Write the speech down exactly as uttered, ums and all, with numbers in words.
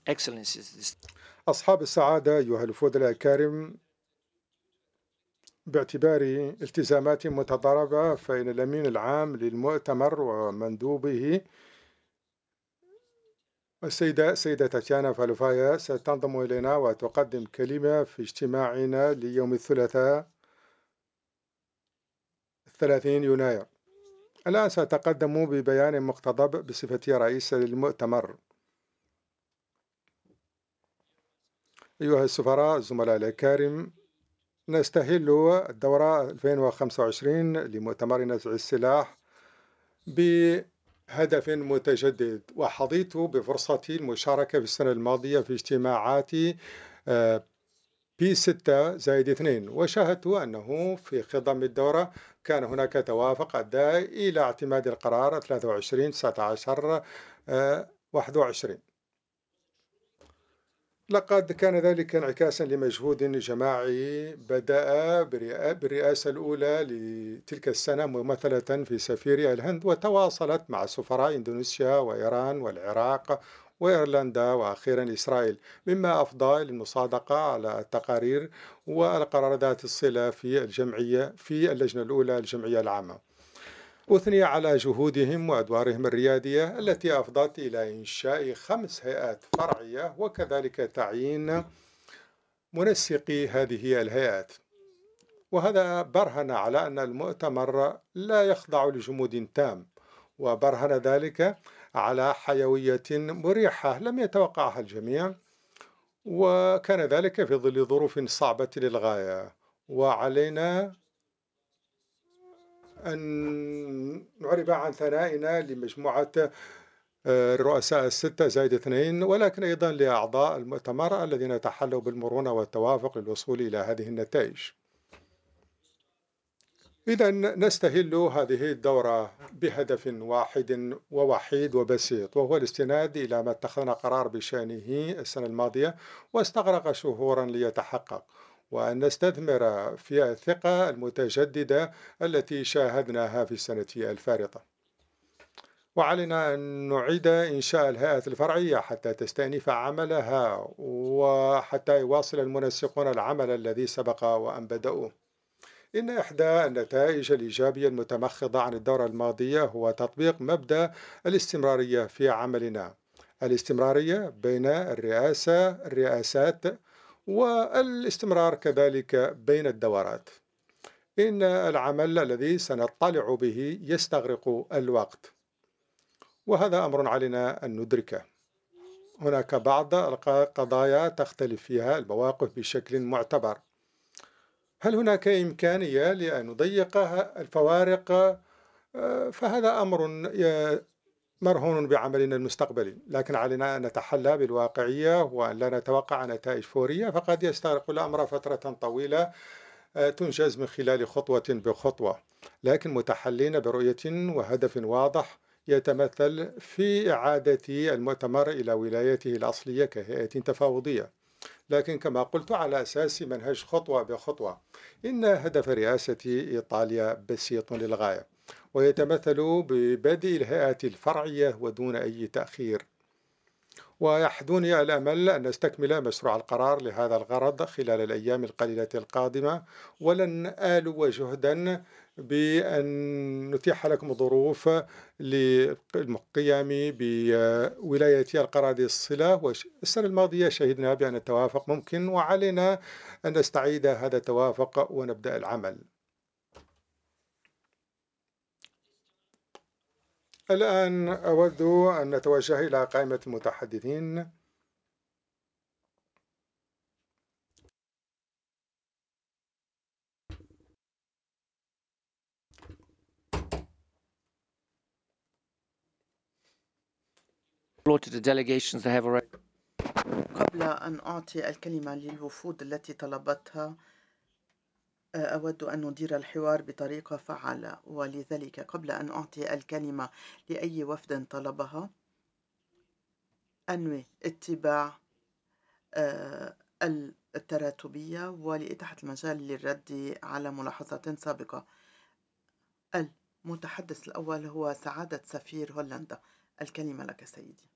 Excellencies, أصحاب السعادة أيها الوفود الأكارم، باعتبار التزاماتهم متضاربة فإن الأمين العام للمؤتمر ومندوبه السيدة سيدة تاتيانا فالوفايا ستنضم إلينا وتقدم كلمة في اجتماعنا ليوم الثلاثاء ثلاثين يناير. الآن سأتقدم ببيان مقتضب بصفتي رئيس للمؤتمر. أيها السفراء الزملاء الأكارم، نستهل الدورة ألفين وخمسة وعشرين لمؤتمر نزع السلاح بهدف متجدد، وحظيت بفرصة المشاركة في السنة الماضية في اجتماعات آه، بي ستة زائد اثنين، وشاهدت أنه في خضم الدورة كان هناك توافق أدى إلى اعتماد القرار ثلاثة وعشرين تسعة عشر آه، واحد وعشرين. لقد كان ذلك انعكاسا لمجهود جماعي بدأ بالرئاسة الأولى لتلك السنة ممثلة في سفير الهند، وتواصلت مع سفراء إندونيسيا وإيران والعراق وإيرلندا وأخيرا إسرائيل، مما أفضى للمصادقة على التقارير والقرار ذات الصلة في الجمعية في اللجنة الأولى الجمعية العامة. أثني على جهودهم وأدوارهم الريادية التي أفضت إلى إنشاء خمس هيئات فرعية، وكذلك تعيين منسقي هذه الهيئات. وهذا برهن على أن المؤتمر لا يخضع لجمود تام، وبرهن ذلك على حيوية مريحة لم يتوقعها الجميع، وكان ذلك في ظل ظروف صعبة للغاية. وعلينا أن نعرب عن ثنائنا لمجموعة آه، الرؤساء الستة زائد اثنين، ولكن أيضا لأعضاء المؤتمر الذين تحلوا بالمرونة والتوافق للوصول إلى هذه النتائج. إذا نستهل هذه الدورة بهدف واحد ووحيد وبسيط، وهو الاستناد إلى ما اتخذنا قرار بشأنه السنة الماضية واستغرق شهورا ليتحقق، وأن نستثمر في الثقة المتجددة التي شاهدناها في السنة الفارطة. وعلينا أن نعيد إنشاء الهيئة الفرعية حتى تستأنف عملها، وحتى يواصل المنسقون العمل الذي سبق وأن بدأوه. إن إحدى النتائج الإيجابية المتمخضة عن الدورة الماضية هو تطبيق مبدأ الاستمرارية في عملنا، الاستمرارية بين الرئاسة الرئاسات والاستمرار كذلك بين الدورات. إن العمل الذي سنطلع به يستغرق الوقت، وهذا أمر علينا أن ندركه. هناك بعض القضايا تختلف فيها المواقف بشكل معتبر. هل هناك إمكانية لأن نضيق الفوارق؟ آه، فهذا أمر ي- مرهون بعملنا المستقبلي، لكن علينا أن نتحلى بالواقعية وأن لا نتوقع نتائج فورية، فقد يستغرق الأمر فترة طويلة آه، تنجز من خلال خطوة بخطوة، لكن متحلين برؤية وهدف واضح يتمثل في إعادة المؤتمر إلى ولايته الأصلية كهيئة تفاوضية، لكن كما قلت على أساس منهج خطوة بخطوة. إن هدف رئاسة إيطاليا بسيط للغاية، ويتمثل ببدء الهيئات الفرعية ودون أي تأخير. ويحدوني الأمل أن نستكمل مشروع القرار لهذا الغرض خلال الأيام القليلة القادمة، ولن آلو جهدا بأن نتيح لكم ظروف للقيام بولاية القرادة الصلة. والسنة الماضية شهدنا بأن التوافق ممكن، وعلينا أن نستعيد هذا التوافق ونبدأ العمل. الآن أود أن نتوجه إلى قائمة المتحدثين. floor to the delegations that have already. قبل أن أعطي الكلمة للوفود التي طلبتها، أود أن ندير الحوار بطريقة فعالة، ولذلك قبل أن أعطي الكلمة لأي وفد طلبها أنوي اتباع آه، التراتبية ولإتاحة المجال للرد على ملاحظات سابقة. المتحدث الأول هو سعادة سفير هولندا. الكلمة لك سيدي.